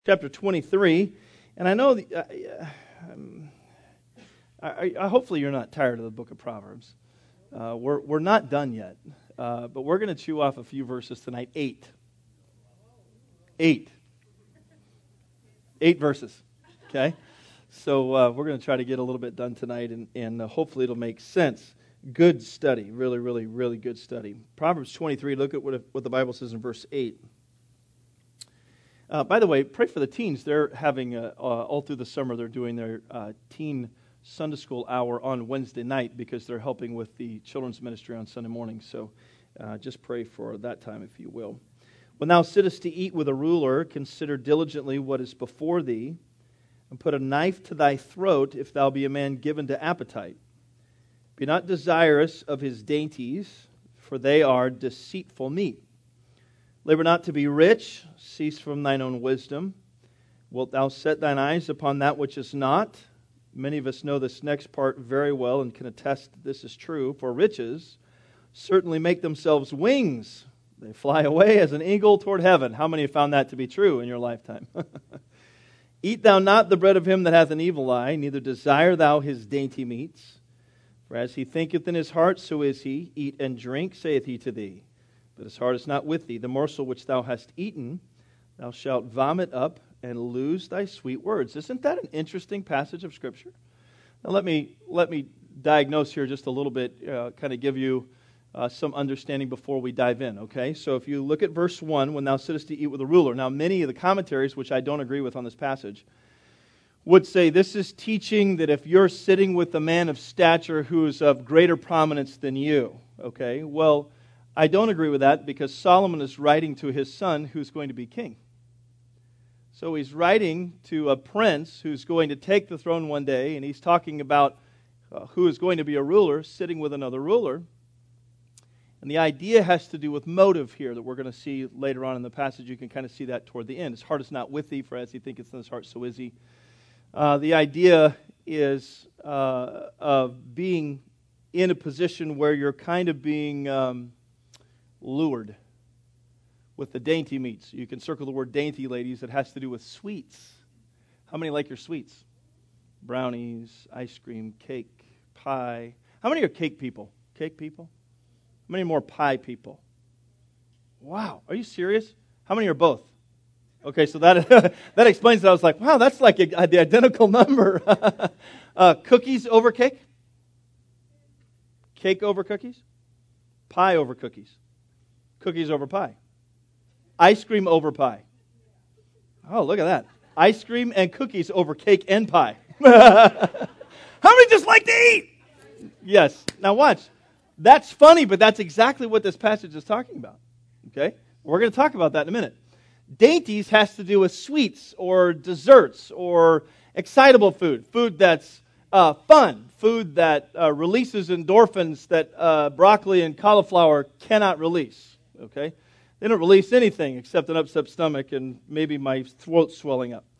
chapter 23, and I know hopefully you're not tired of the book of Proverbs. We're not done yet, but we're going to chew off a few verses tonight. Eight verses, okay? So we're going to try to get a little bit done tonight, and hopefully it'll make sense. Good study, really, really, really good study. Proverbs 23, look at what the Bible says in verse 8. By the way, pray for the teens. They're having, all through the summer, they're doing their teen Sunday school hour on Wednesday night because they're helping with the children's ministry on Sunday morning. So just pray for that time, if you will. When thou sittest to eat with a ruler, consider diligently what is before thee, and put a knife to thy throat if thou be a man given to appetite. Be not desirous of his dainties, for they are deceitful meat. Labor not to be rich, cease from thine own wisdom. Wilt thou set thine eyes upon that which is not? Many of us know this next part very well and can attest that this is true. For riches certainly make themselves wings. They fly away as an eagle toward heaven. How many have found that to be true in your lifetime? Eat thou not the bread of him that hath an evil eye, neither desire thou his dainty meats. For as he thinketh in his heart, so is he. Eat and drink, saith he to thee. But his heart is not with thee. The morsel which thou hast eaten, thou shalt vomit up and lose thy sweet words. Isn't that an interesting passage of Scripture? Now let me diagnose here just a little bit, kind of give you some understanding before we dive in, okay? So if you look at verse 1, when thou sittest to eat with a ruler. Now many of the commentaries, which I don't agree with on this passage, would say this is teaching that if you're sitting with a man of stature who is of greater prominence than you, okay? Well, I don't agree with that because Solomon is writing to his son who's going to be king. So he's writing to a prince who's going to take the throne one day, and he's talking about who is going to be a ruler sitting with another ruler. And the idea has to do with motive here that we're going to see later on in the passage. You can kind of see that toward the end. His heart is not with thee, for as he thinketh in his heart, so is he. The idea is of being in a position where you're kind of being lured with the dainty meats. You can circle the word dainty, ladies. It has to do with sweets. How many like your sweets? Brownies, ice cream, cake, pie. How many are cake people? Cake people? How many more pie people? Wow, are you serious? How many are both? Okay, so that that explains it. I was like, wow, that's like the identical number. Cookies over cake? Cake over cookies? Pie over cookies? Cookies over pie. Ice cream over pie. Oh, look at that. Ice cream and cookies over cake and pie. How many just like to eat? Yes. Now watch. That's funny, but that's exactly what this passage is talking about. Okay? We're going to talk about that in a minute. Dainties has to do with sweets or desserts or excitable food. Food that's fun. Food that releases endorphins that broccoli and cauliflower cannot release. Okay, they don't release anything except an upset stomach and maybe my throat swelling up.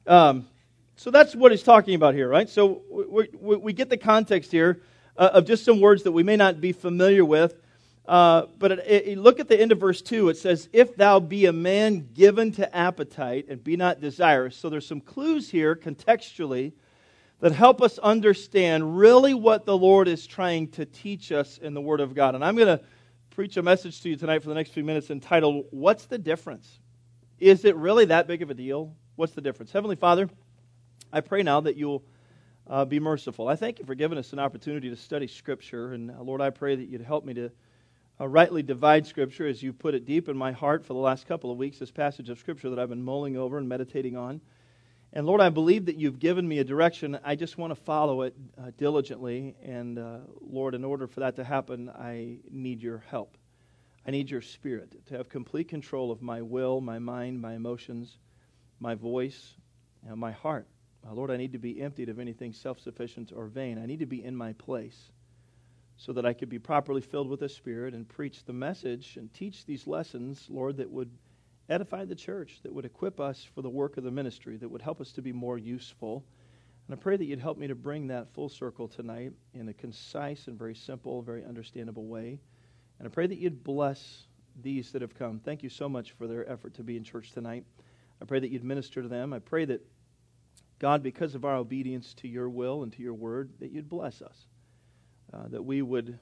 So that's what he's talking about here, right? So we get the context here of just some words that we may not be familiar with. But look at the end of verse 2. It says, if thou be a man given to appetite and be not desirous. So there's some clues here contextually that help us understand really what the Lord is trying to teach us in the Word of God. And I'm going to preach a message to you tonight for the next few minutes entitled, What's the Difference? Is it really that big of a deal? What's the difference? Heavenly Father, I pray now that you'll be merciful. I thank you for giving us an opportunity to study Scripture. And Lord, I pray that you'd help me to rightly divide Scripture as you put it deep in my heart for the last couple of weeks, this passage of Scripture that I've been mulling over and meditating on. And Lord, I believe that you've given me a direction. I just want to follow it diligently. And Lord, in order for that to happen, I need your help. I need your Spirit to have complete control of my will, my mind, my emotions, my voice, and my heart. Lord, I need to be emptied of anything self-sufficient or vain. I need to be in my place so that I could be properly filled with the Spirit and preach the message and teach these lessons, Lord, that would edify the church, that would equip us for the work of the ministry, that would help us to be more useful. And I pray that you'd help me to bring that full circle tonight in a concise and very simple, very understandable way. And I pray that you'd bless these that have come. Thank you so much for their effort to be in church tonight. I pray that you'd minister to them. I pray that, God, because of our obedience to your will and to your word, that you'd bless us, that we would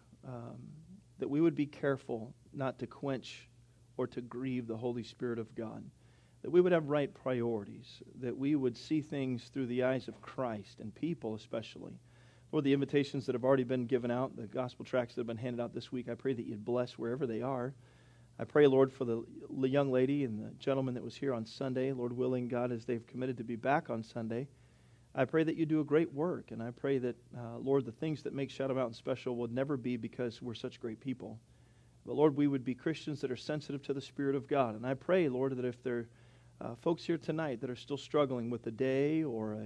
be careful not to quench or to grieve the Holy Spirit of God, that we would have right priorities, that we would see things through the eyes of Christ and people especially. Lord, the invitations that have already been given out, the gospel tracts that have been handed out this week, I pray that you'd bless wherever they are. I pray, Lord, for the young lady and the gentleman that was here on Sunday, Lord willing, God, as they've committed to be back on Sunday, I pray that you do a great work, and I pray that, Lord, the things that make Shadow Mountain special would never be because we're such great people. But, Lord, we would be Christians that are sensitive to the Spirit of God. And I pray, Lord, that if there are folks here tonight that are still struggling with a day or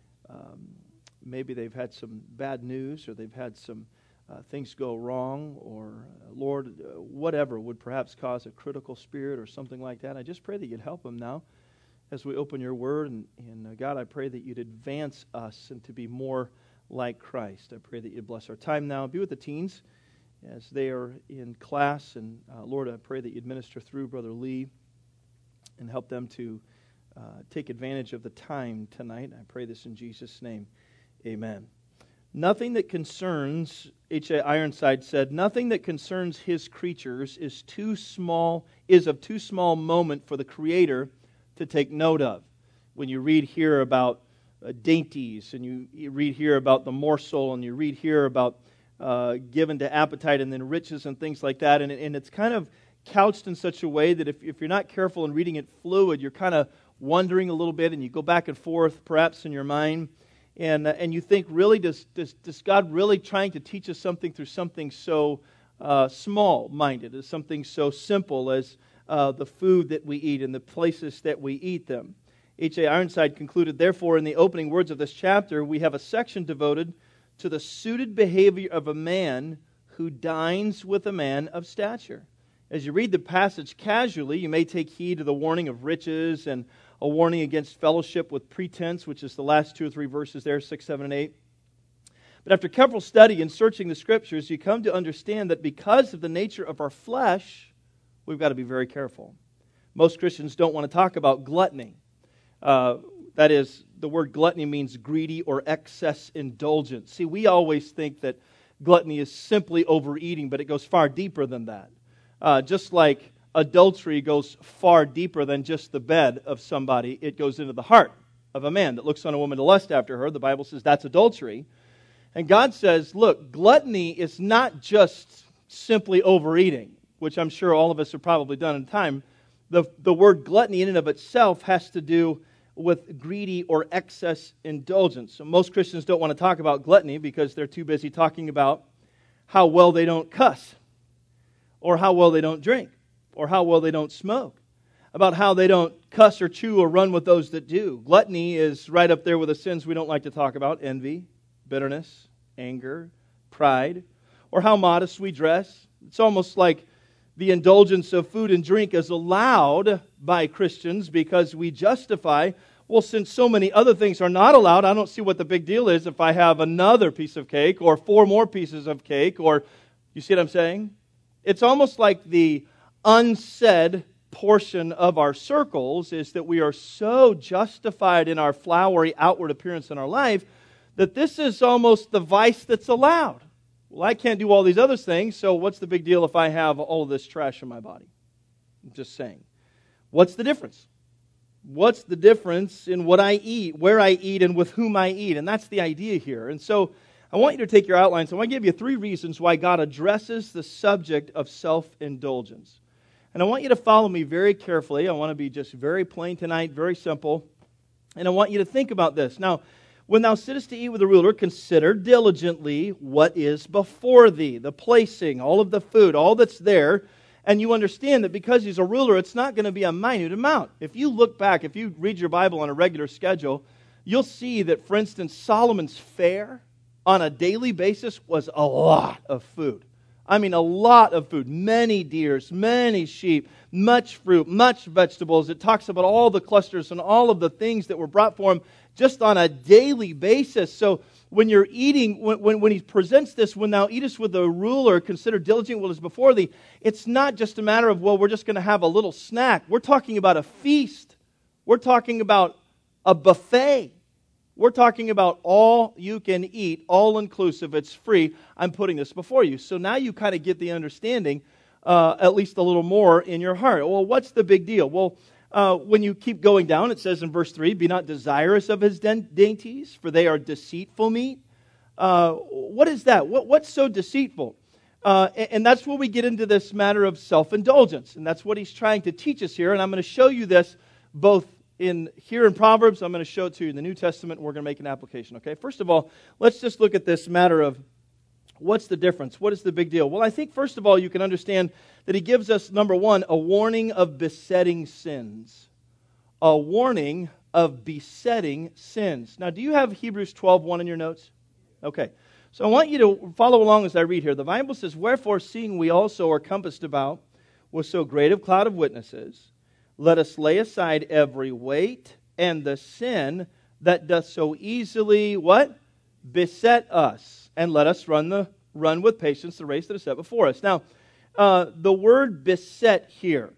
maybe they've had some bad news or they've had some things go wrong or, Lord, whatever would perhaps cause a critical spirit or something like that, I just pray that you'd help them now as we open your word. And God, I pray that you'd advance us and to be more like Christ. I pray that you'd bless our time now. Be with the teens as they are in class. And Lord, I pray that you'd minister through Brother Lee and help them to take advantage of the time tonight. I pray this in Jesus' name. Amen. Nothing that concerns, H.A. Ironside said, nothing that concerns his creatures is of too small moment for the Creator to take note of. When you read here about dainties, and you read here about the morsel, and you read here about given to appetite and then riches and things like that, and it's kind of couched in such a way that if you're not careful in reading it fluid, you're kind of wondering a little bit, and you go back and forth perhaps in your mind, and you think, really, does God really trying to teach us something through something so small-minded, as something so simple as the food that we eat and the places that we eat them? H.A. Ironside concluded, therefore, in the opening words of this chapter, we have a section devoted to the suited behavior of a man who dines with a man of stature. As you read the passage casually, you may take heed to the warning of riches and a warning against fellowship with pretense, which is the last 2 or 3 verses there, 6, 7, and 8. But after careful study and searching the Scriptures, you come to understand that because of the nature of our flesh, we've got to be very careful. Most Christians don't want to talk about gluttony. That is, the word gluttony means greedy or excess indulgence. See, we always think that gluttony is simply overeating, but it goes far deeper than that. Just like adultery goes far deeper than just the bed of somebody, it goes into the heart of a man that looks on a woman to lust after her. The Bible says that's adultery. And God says, look, gluttony is not just simply overeating, which I'm sure all of us have probably done in time. The word gluttony in and of itself has to do with greedy or excess indulgence. So most Christians don't want to talk about gluttony because they're too busy talking about how well they don't cuss, or how well they don't drink, or how well they don't smoke, about how they don't cuss or chew or run with those that do. Gluttony is right up there with the sins we don't like to talk about: envy, bitterness, anger, pride, or how modest we dress. It's almost like the indulgence of food and drink is allowed by Christians because we justify, well, since so many other things are not allowed, I don't see what the big deal is if I have another piece of cake or 4 more pieces of cake, or, you see what I'm saying? It's almost like the unsaid portion of our circles is that we are so justified in our flowery outward appearance in our life that this is almost the vice that's allowed. Well, I can't do all these other things, so what's the big deal if I have all this trash in my body? I'm just saying. What's the difference? What's the difference in what I eat, where I eat, and with whom I eat? And that's the idea here. And so I want you to take your outlines. I want to give you 3 reasons why God addresses the subject of self-indulgence. And I want you to follow me very carefully. I want to be just very plain tonight, very simple. And I want you to think about this. Now, when thou sittest to eat with a ruler, consider diligently what is before thee, the placing, all of the food, all that's there. And you understand that because he's a ruler, it's not going to be a minute amount. If you look back, if you read your Bible on a regular schedule, you'll see that, for instance, Solomon's fare on a daily basis was a lot of food. I mean, a lot of food. Many deers, many sheep, much fruit, much vegetables. It talks about all the clusters and all of the things that were brought for him just on a daily basis. So when you're eating, when he presents this, when thou eatest with the ruler, consider diligent what is before thee, it's not just a matter of, well, we're just going to have a little snack. We're talking about a feast We're talking about a buffet. We're talking about all you can eat, all inclusive. It's free. I'm putting this before you. So now you kind of get the understanding, at least a little more in your heart. Well, what's the big deal? Well, when you keep going down, it says in verse 3, be not desirous of his dainties, for they are deceitful meat. What is that? What's so deceitful? And that's where we get into this matter of self-indulgence. And that's what he's trying to teach us here. And I'm going to show you this both here in Proverbs. I'm going to show it to you in the New Testament, and we're going to make an application. Okay. First of all, let's just look at this matter of what's the difference? What is the big deal? Well, I think first of all, you can understand that he gives us, number one, a warning of besetting sins. A warning of besetting sins. Now, do you have Hebrews 12:1 in your notes? Okay. So I want you to follow along as I read here. The Bible says, wherefore, seeing we also are compassed about with so great a cloud of witnesses, let us lay aside every weight and the sin that doth so easily, what? Beset us. And let us run with patience the race that is set before us. Now, the word beset here.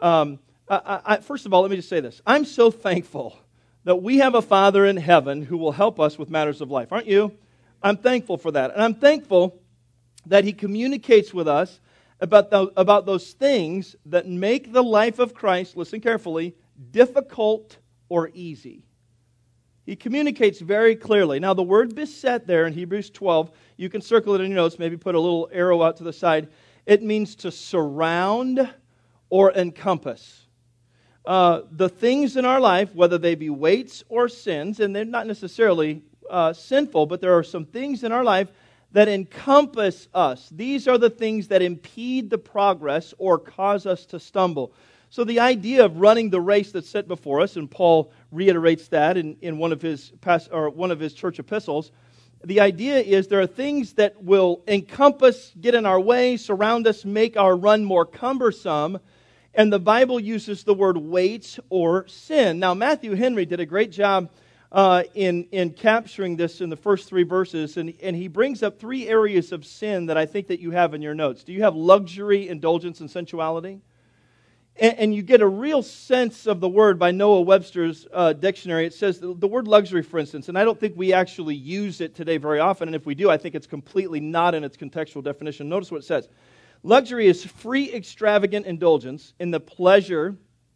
First of all, let me just say this. I'm so thankful that we have a Father in heaven who will help us with matters of life. Aren't you? I'm thankful for that. And I'm thankful that He communicates with us about those things that make the life of Christ, listen carefully, difficult or easy. He communicates very clearly. Now, the word beset there in Hebrews 12, you can circle it in your notes, maybe put a little arrow out to the side. It means to surround or encompass. The things in our life, whether they be weights or sins, and they're not necessarily sinful, but there are some things in our life that encompass us. These are the things that impede the progress or cause us to stumble. So the idea of running the race that's set before us, and Paul reiterates that in one of his church epistles, the idea is there are things that will encompass, get in our way, surround us, make our run more cumbersome, and the Bible uses the word weight or sin. Now, Matthew Henry did a great job in capturing this in the first three verses, and he brings up three areas of sin that I think that you have in your notes. Do you have luxury, indulgence, and sensuality? And you get a real sense of the word by Noah Webster's dictionary. It says the word luxury, for instance, and I don't think we actually use it today very often, and if we do, I think it's completely not in its contextual definition. Notice what it says. Luxury is free, extravagant indulgence in the pleasure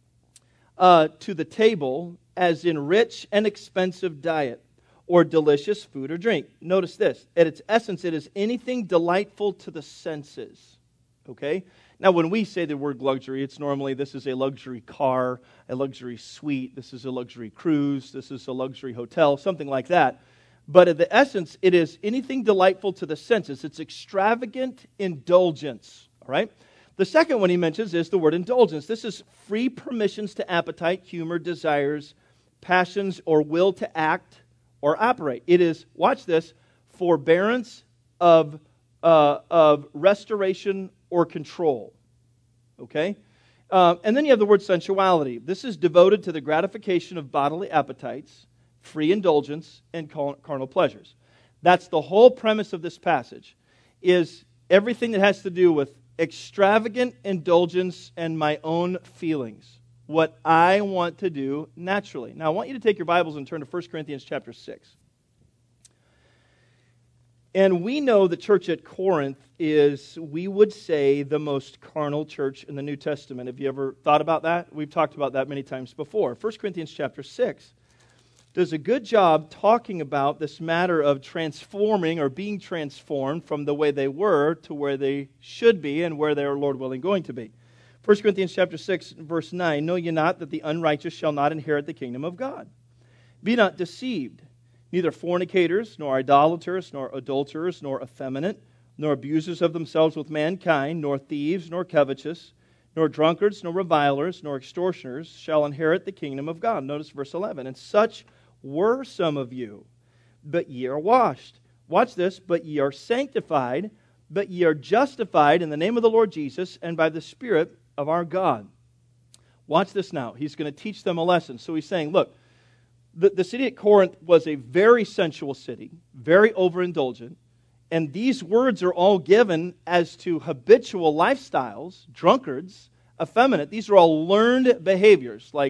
to the table, as in rich and expensive diet, or delicious food or drink. Notice this. At its essence, it is anything delightful to the senses. Okay? Now, when we say the word luxury, it's normally this is a luxury car, a luxury suite, this is a luxury cruise, this is a luxury hotel, something like that. But at the essence, it is anything delightful to the senses. It's extravagant indulgence. All right? The second one he mentions is the word indulgence. This is free permissions to appetite, humor, desires, passions, or will to act or operate. It is, watch this, forbearance of restoration or control. Okay? And then you have the word sensuality. This is devoted to the gratification of bodily appetites, free indulgence, and carnal pleasures. That's the whole premise of this passage, is everything that has to do with extravagant indulgence and my own feelings, what I want to do naturally. Now, I want you to take your Bibles and turn to 1 Corinthians chapter 6. And we know the church at Corinth is, we would say, the most carnal church in the New Testament. Have you ever thought about that? We've talked about that many times before. 1 Corinthians chapter 6 does a good job talking about this matter of transforming or being transformed from the way they were to where they should be and where they are, Lord willing, going to be. 1 Corinthians chapter 6, verse 9, know ye not that the unrighteous shall not inherit the kingdom of God? Be not deceived. Neither fornicators, nor idolaters, nor adulterers, nor effeminate, nor abusers of themselves with mankind, nor thieves, nor covetous, nor drunkards, nor revilers, nor extortioners shall inherit the kingdom of God. Notice verse 11. And such were some of you, but ye are washed. Watch this. But ye are sanctified, but ye are justified in the name of the Lord Jesus and by the Spirit of our God. Watch this now. He's going to teach them a lesson. So he's saying, look, the city at Corinth was a very sensual city, very overindulgent, and these words are all given as to habitual lifestyles, drunkards, effeminate. These are all learned behaviors, like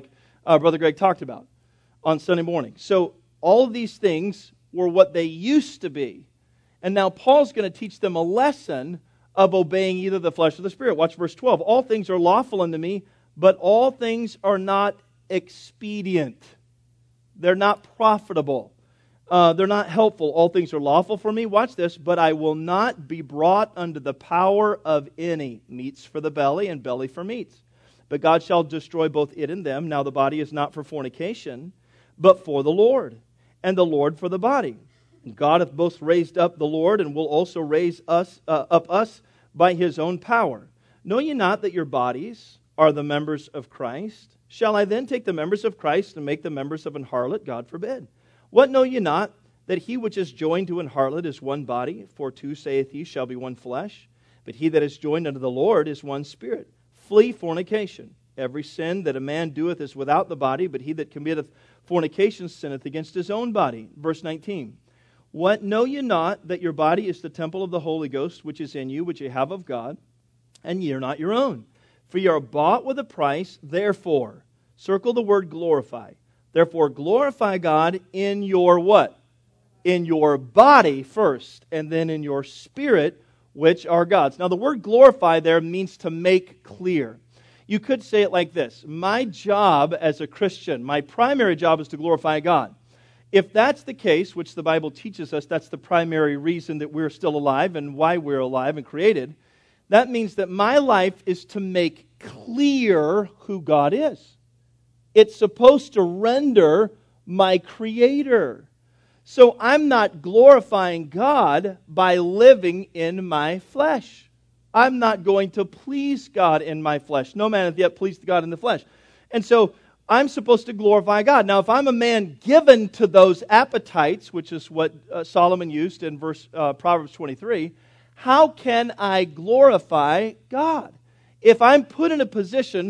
Brother Greg talked about on Sunday morning. So all of these things were what they used to be. And now Paul's going to teach them a lesson of obeying either the flesh or the Spirit. Watch verse 12. All things are lawful unto me, but all things are not expedient. They're not profitable. They're not helpful. All things are lawful for me. Watch this. But I will not be brought under the power of any. Meats for the belly and belly for meats. But God shall destroy both it and them. Now the body is not for fornication, but for the Lord, and the Lord for the body. And God hath both raised up the Lord, and will also raise us up us by His own power. Know ye not that your bodies are the members of Christ? Shall I then take the members of Christ and make them members of an harlot? God forbid. What know ye not, that he which is joined to an harlot is one body? For two, saith he, shall be one flesh. But he that is joined unto the Lord is one spirit. Flee fornication. Every sin that a man doeth is without the body, but he that committeth fornication sinneth against his own body. Verse 19. What know ye not, that your body is the temple of the Holy Ghost, which is in you, which ye have of God, and ye are not your own? For ye are bought with a price, therefore, circle the word glorify. Therefore glorify God in your what? In your body first, and then in your spirit, which are God's. Now the word glorify there means to make clear. You could say it like this. My job as a Christian, my primary job is to glorify God. If that's the case, which the Bible teaches us, that's the primary reason that we're still alive and why we're alive and created, that means that my life is to make clear who God is. It's supposed to render my Creator. So I'm not glorifying God by living in my flesh. I'm not going to please God in my flesh. No man hath yet pleased God in the flesh. And so I'm supposed to glorify God. Now, if I'm a man given to those appetites, which is what Solomon used in Proverbs 23, how can I glorify God? If I'm put in a position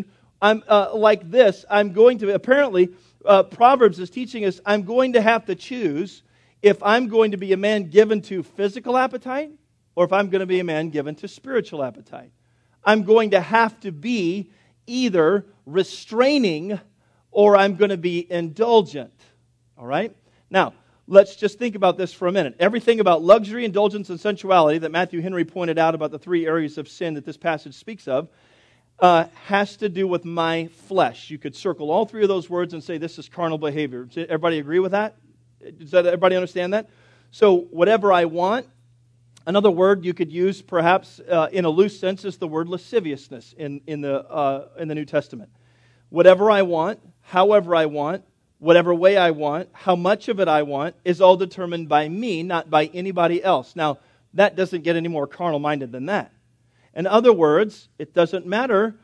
like this, I'm going to, apparently, Proverbs is teaching us, I'm going to have to choose if I'm going to be a man given to physical appetite or if I'm going to be a man given to spiritual appetite. I'm going to have to be either restraining or I'm going to be indulgent. All right? Now, let's just think about this for a minute. Everything about luxury, indulgence, and sensuality that Matthew Henry pointed out about the three areas of sin that this passage speaks of has to do with my flesh. You could circle all three of those words and say this is carnal behavior. Does everybody agree with that? Does everybody understand that? So whatever I want, another word you could use perhaps in a loose sense is the word lasciviousness in the New Testament. Whatever I want, however I want, whatever way I want, how much of it I want, is all determined by me, not by anybody else. Now, that doesn't get any more carnal-minded than that. In other words, it doesn't matter.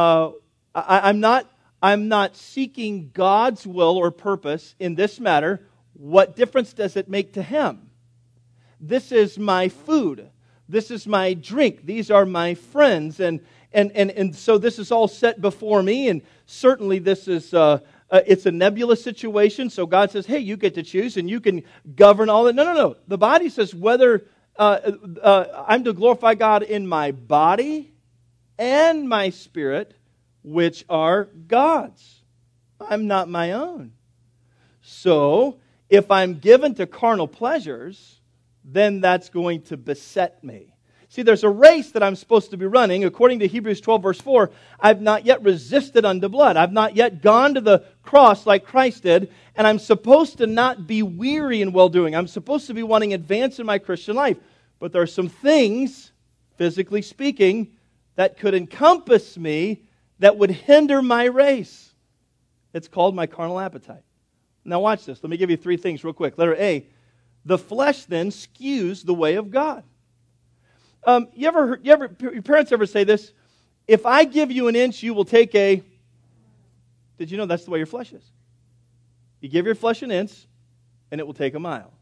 I'm not seeking God's will or purpose in this matter. What difference does it make to Him? This is my food. This is my drink. These are my friends. And so this is all set before me. And certainly this is it's a nebulous situation. So God says, hey, you get to choose and you can govern all that. No. The body says whether I'm to glorify God in my body and my spirit, which are God's. I'm not my own. So if I'm given to carnal pleasures, then that's going to beset me. See, there's a race that I'm supposed to be running. According to Hebrews 12, verse 4, I've not yet resisted unto blood. I've not yet gone to the cross like Christ did, and I'm supposed to not be weary in well-doing. I'm supposed to be wanting advance in my Christian life. But there are some things, physically speaking, that could encompass me that would hinder my race. It's called my carnal appetite. Now watch this. Let me give you three things real quick. Letter A, the flesh then skews the way of God. Your parents ever say this? If I give you an inch, you will take a... Did you know that's the way your flesh is? You give your flesh an inch, and it will take a mile.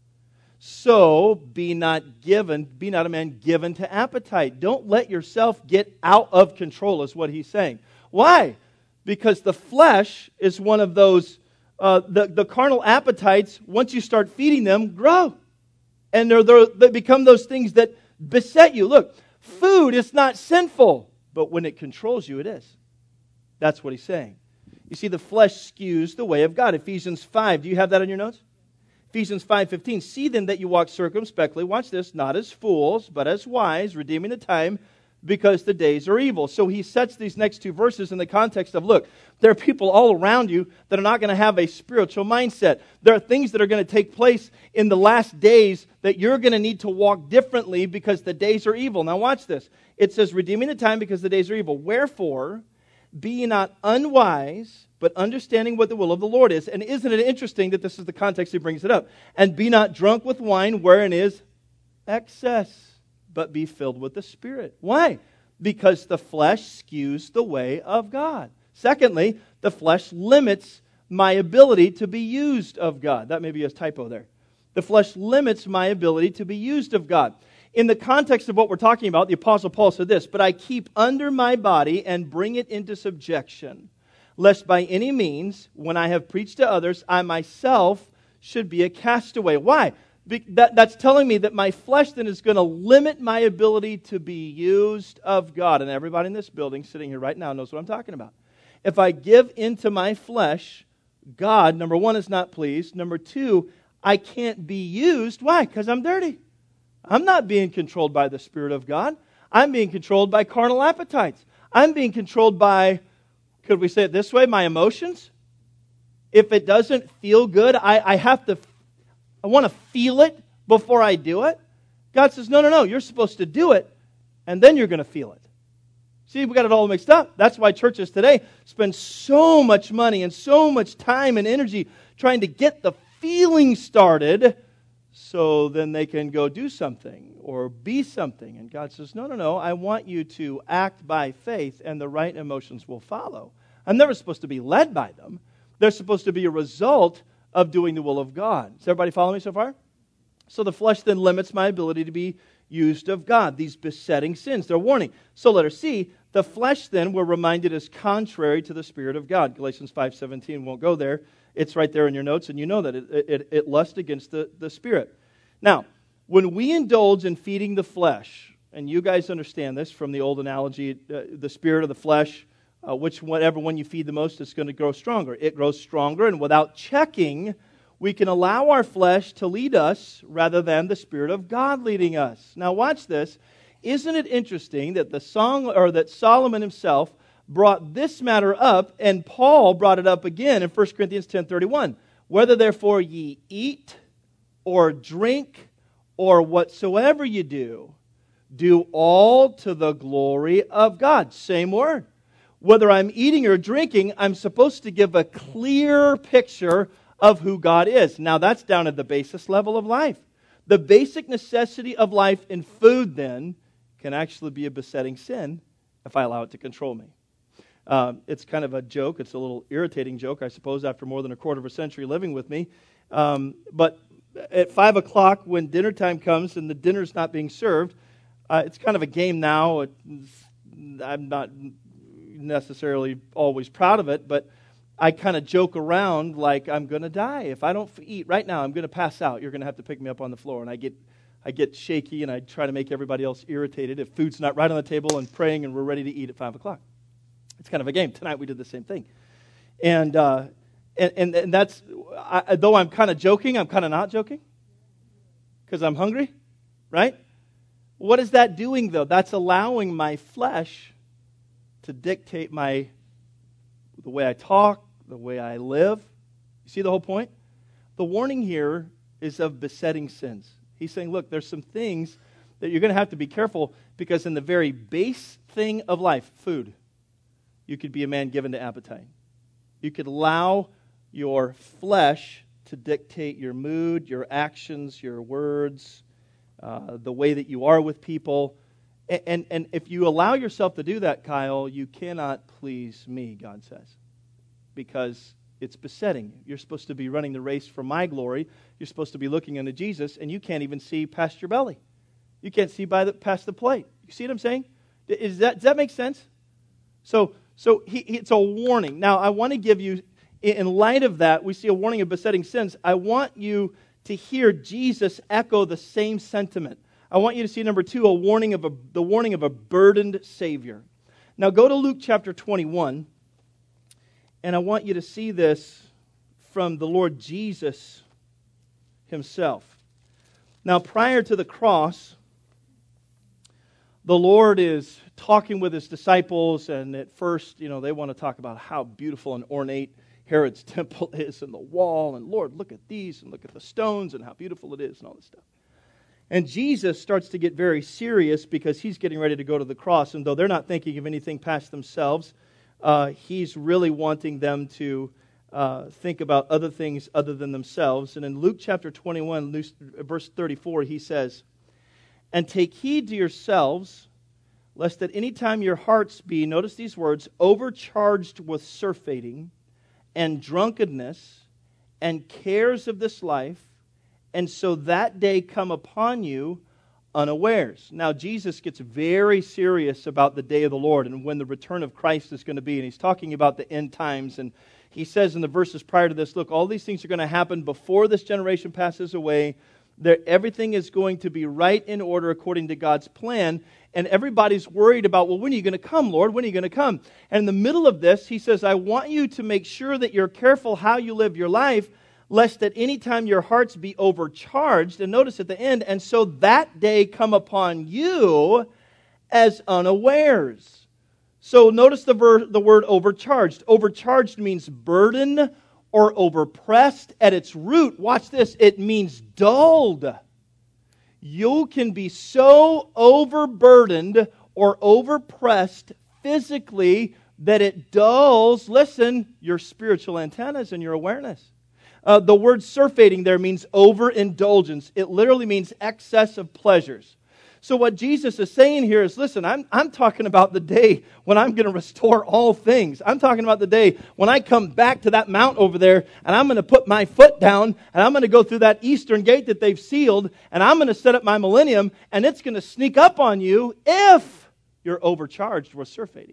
So, be not a man given to appetite. Don't let yourself get out of control, is what he's saying. Why? Because the flesh is one of those, the carnal appetites, once you start feeding them, grow. And they become those things that beset you. Look, food is not sinful, but when it controls you, it is. That's what he's saying. You see, the flesh skews the way of God. Ephesians 5, do you have that on your notes? Ephesians 5:15, see then that you walk circumspectly, watch this, not as fools, but as wise, redeeming the time, because the days are evil. So he sets these next two verses in the context of, look, there are people all around you that are not going to have a spiritual mindset. There are things that are going to take place in the last days that you're going to need to walk differently because the days are evil. Now watch this. It says, redeeming the time because the days are evil. Wherefore, be ye not unwise, but understanding what the will of the Lord is. And isn't it interesting that this is the context he brings it up? And be not drunk with wine wherein is excess, but be filled with the Spirit. Why? Because the flesh skews the way of God. Secondly, the flesh limits my ability to be used of God. That may be a typo there. The flesh limits my ability to be used of God. In the context of what we're talking about, the Apostle Paul said this, but I keep under my body and bring it into subjection, lest by any means, when I have preached to others, I myself should be a castaway. Why? That's telling me that my flesh then is going to limit my ability to be used of God. And everybody in this building sitting here right now knows what I'm talking about. If I give into my flesh, God, number one, is not pleased. Number two, I can't be used. Why? Because I'm dirty. I'm not being controlled by the Spirit of God. I'm being controlled by carnal appetites. I'm being controlled by, could we say it this way, my emotions? If it doesn't feel good, I want to feel it before I do it. God says, no, you're supposed to do it, and then you're going to feel it. See, we got it all mixed up. That's why churches today spend so much money and so much time and energy trying to get the feeling started so then they can go do something or be something. And God says, no, I want you to act by faith, and the right emotions will follow. I'm never supposed to be led by them. They're supposed to be a result of doing the will of God. Does everybody follow me so far? So the flesh then limits my ability to be used of God. These besetting sins, they're warning. So letter C, the flesh then, we're reminded, is contrary to the Spirit of God. Galatians 5:17, won't go there. It's right there in your notes, and you know that it lusts against the Spirit. Now, when we indulge in feeding the flesh, and you guys understand this from the old analogy, the spirit of the flesh, whatever one you feed the most, it's going to grow stronger. It grows stronger, and without checking, we can allow our flesh to lead us rather than the Spirit of God leading us. Now watch this. Isn't it interesting that that Solomon himself brought this matter up, and Paul brought it up again in 1 Corinthians 10:31. Whether therefore ye eat or drink or whatsoever you do all to the glory of God. Same word. Whether I'm eating or drinking, I'm supposed to give a clear picture of who God is. Now that's down at the basis level of life. The basic necessity of life in food then can actually be a besetting sin if I allow it to control me. It's kind of a joke. It's a little irritating joke, I suppose, after more than a quarter of a century living with me. But at 5 o'clock, when dinner time comes and the dinner's not being served, it's kind of a game now. I'm not necessarily always proud of it, but I kind of joke around like I'm going to die. If I don't eat right now, I'm going to pass out. You're going to have to pick me up on the floor. And I get shaky, and I try to make everybody else irritated if food's not right on the table and praying and we're ready to eat at 5 o'clock. It's kind of a game. Tonight we did the same thing. And that's, though I'm kind of joking, I'm kind of not joking because I'm hungry, right? What is that doing, though? That's allowing my flesh to dictate the way I talk, the way I live. You see the whole point? The warning here is of besetting sins. He's saying, look, there's some things that you're going to have to be careful because in the very base thing of life, food, you could be a man given to appetite. You could allow your flesh to dictate your mood, your actions, your words, the way that you are with people. And if you allow yourself to do that, Kyle, you cannot please me, God says, because it's besetting. You're supposed to be running the race for my glory. You're supposed to be looking unto Jesus, and you can't even see past your belly. You can't see past the plate. You see what I'm saying? Does that make sense? So it's a warning. Now, I want to give you, in light of that, we see a warning of besetting sins. I want you to hear Jesus echo the same sentiment. I want you to see, number 2, the warning of a burdened Savior. Now go to Luke chapter 21, And I want you to see this from the Lord Jesus himself. Now, prior to the cross, the Lord is talking with his disciples, and at first, they want to talk about how beautiful and ornate Herod's temple is and the wall, and Lord, look at these, and look at the stones, and how beautiful it is, and all this stuff. And Jesus starts to get very serious because he's getting ready to go to the cross, and though they're not thinking of anything past themselves, he's really wanting them to think about other things other than themselves. And in Luke chapter 21, verse 34, he says, "And take heed to yourselves, lest at any time your hearts be," notice these words, "overcharged with surfeiting and drunkenness and cares of this life, and so that day come upon you unawares." Now, Jesus gets very serious about the day of the Lord and when the return of Christ is going to be. And he's talking about the end times. And he says in the verses prior to this, look, all these things are going to happen before this generation passes away. Everything is going to be right in order according to God's plan. And everybody's worried about, well, when are you going to come, Lord? When are you going to come? And in the middle of this, he says, I want you to make sure that you're careful how you live your life, lest at any time your hearts be overcharged. And notice at the end, and so that day come upon you as unawares. So notice the word overcharged. Overcharged means burden or overpressed. At its root, watch this, it means dulled. You can be so overburdened or overpressed physically that it dulls, listen, your spiritual antennas and your awareness. The word surfeiting there means overindulgence. It literally means excess of pleasures. So what Jesus is saying here is, listen, I'm talking about the day when I'm going to restore all things. I'm talking about the day when I come back to that mount over there and I'm going to put my foot down and I'm going to go through that eastern gate that they've sealed and I'm going to set up my millennium and it's going to sneak up on you if you're overcharged with surfeiting.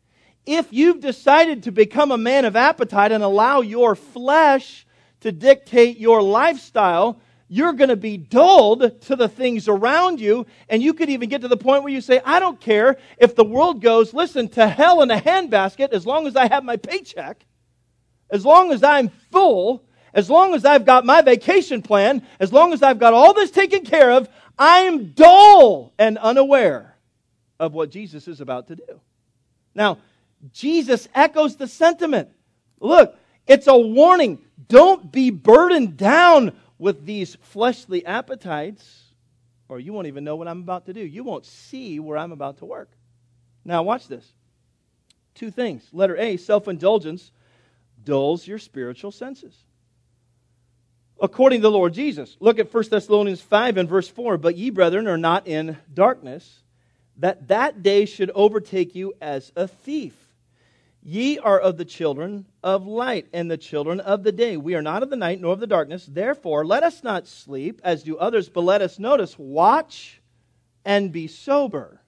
If you've decided to become a man of appetite and allow your flesh to dictate your lifestyle, you're going to be dulled to the things around you, and you could even get to the point where you say, I don't care if the world goes, listen, to hell in a handbasket, as long as I have my paycheck, as long as I'm full, as long as I've got my vacation plan, as long as I've got all this taken care of, I'm dull and unaware of what Jesus is about to do. Now, Jesus echoes the sentiment. Look, it's a warning. Don't be burdened down with these fleshly appetites, or you won't even know what I'm about to do. You won't see where I'm about to work. Now, watch this. Two things. Letter A, self-indulgence dulls your spiritual senses. According to the Lord Jesus. Look at 1 Thessalonians 5 and verse 4. But ye, brethren, are not in darkness, that day should overtake you as a thief. Ye are of the children of light and the children of the day. We are not of the night nor of the darkness. Therefore, let us not sleep as do others, but let us, notice, watch and be sober.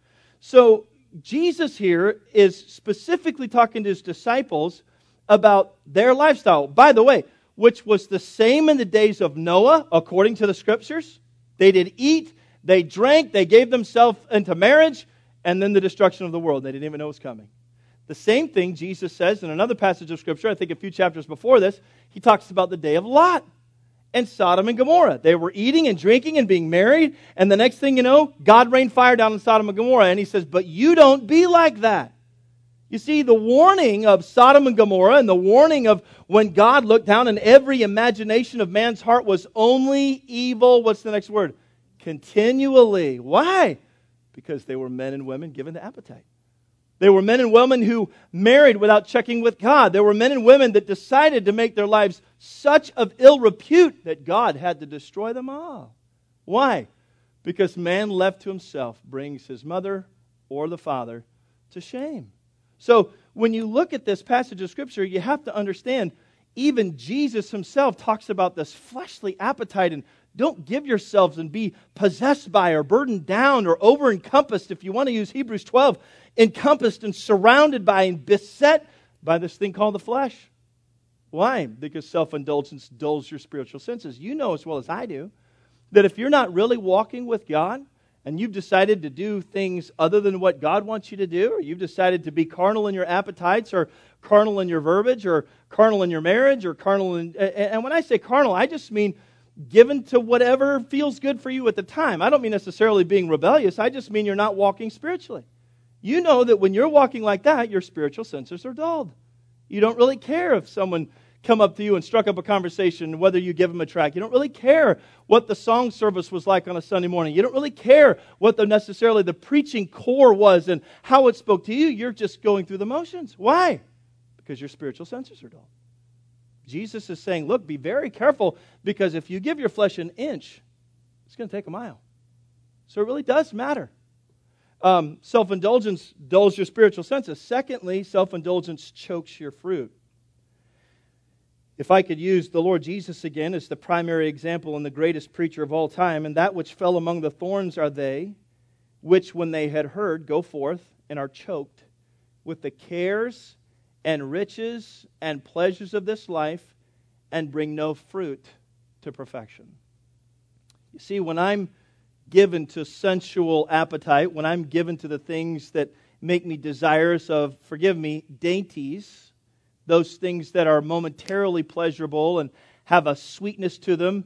So, Jesus here is specifically talking to his disciples about their lifestyle. By the way, which was the same in the days of Noah, according to the Scriptures. They did eat, they drank, they gave themselves into marriage, and then the destruction of the world. They didn't even know it was coming. The same thing Jesus says in another passage of Scripture, I think a few chapters before this, he talks about the day of Lot and Sodom and Gomorrah. They were eating and drinking and being married, and the next thing you know, God rained fire down on Sodom and Gomorrah, and he says, but you don't be like that. You see, the warning of Sodom and Gomorrah and the warning of when God looked down and every imagination of man's heart was only evil, what's the next word? Continually. Why? Because they were men and women given to appetite. They were men and women who married without checking with God. There were men and women that decided to make their lives such of ill repute that God had to destroy them all. Why? Because man left to himself brings his mother or the father to shame. So when you look at this passage of Scripture, you have to understand even Jesus himself talks about this fleshly appetite, and don't give yourselves and be possessed by or burdened down or over-encompassed, if you want to use Hebrews 12, encompassed and surrounded by and beset by this thing called the flesh. Why? Because self-indulgence dulls your spiritual senses. You know as well as I do that if you're not really walking with God and you've decided to do things other than what God wants you to do, or you've decided to be carnal in your appetites, or carnal in your verbiage, or carnal in your marriage, or carnal in... And when I say carnal, I just mean given to whatever feels good for you at the time. I don't mean necessarily being rebellious. I just mean you're not walking spiritually. You know that when you're walking like that, your spiritual senses are dulled. You don't really care if someone come up to you and struck up a conversation, whether you give them a track. You don't really care what the song service was like on a Sunday morning. You don't really care what necessarily the preaching core was and how it spoke to you. You're just going through the motions. Why? Because your spiritual senses are dull. Jesus is saying, look, be very careful, because if you give your flesh an inch, it's going to take a mile. So it really does matter. Self-indulgence dulls your spiritual senses. Secondly, self-indulgence chokes your fruit. If I could use the Lord Jesus again as the primary example and the greatest preacher of all time, and that which fell among the thorns are they, which when they had heard go forth and are choked with the cares and riches and pleasures of this life, and bring no fruit to perfection. You see, when I'm given to sensual appetite, when I'm given to the things that make me desirous of, forgive me, dainties, those things that are momentarily pleasurable and have a sweetness to them,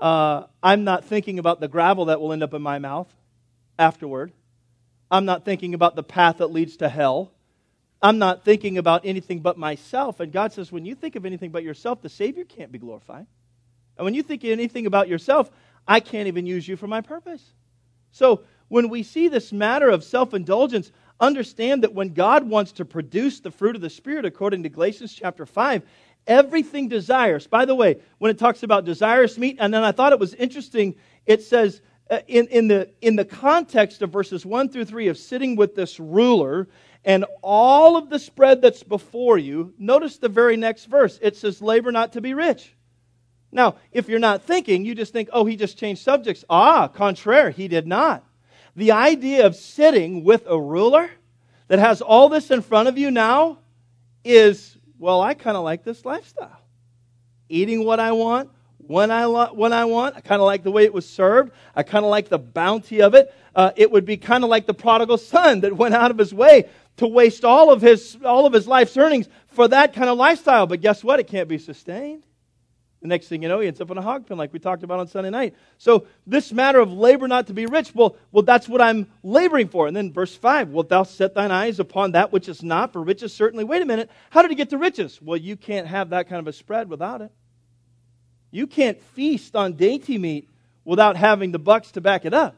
I'm not thinking about the gravel that will end up in my mouth afterward. I'm not thinking about the path that leads to hell. I'm not thinking about anything but myself. And God says, when you think of anything but yourself, the Savior can't be glorified. And when you think anything about yourself, I can't even use you for my purpose. So when we see this matter of self-indulgence, understand that when God wants to produce the fruit of the Spirit, according to Galatians chapter 5, everything desires. By the way, when it talks about desirous meat, and then I thought it was interesting, it says in the context of verses 1 through 3 of sitting with this ruler and all of the spread that's before you, notice the very next verse. It says, labor not to be rich. Now, if you're not thinking, you just think, oh, he just changed subjects. Contraire, he did not. The idea of sitting with a ruler that has all this in front of you now is, well, I kind of like this lifestyle. Eating what I want, when I want. I kind of like the way it was served. I kind of like the bounty of it. It would be kind of like the prodigal son that went out of his way to waste all of his life's earnings for that kind of lifestyle. But guess what? It can't be sustained. The next thing you know, he ends up in a hog pen like we talked about on Sunday night. So this matter of labor not to be rich, well, that's what I'm laboring for. And then verse 5, wilt thou set thine eyes upon that which is not, for riches certainly. Wait a minute, how did he get to riches? Well, you can't have that kind of a spread without it. You can't feast on dainty meat without having the bucks to back it up.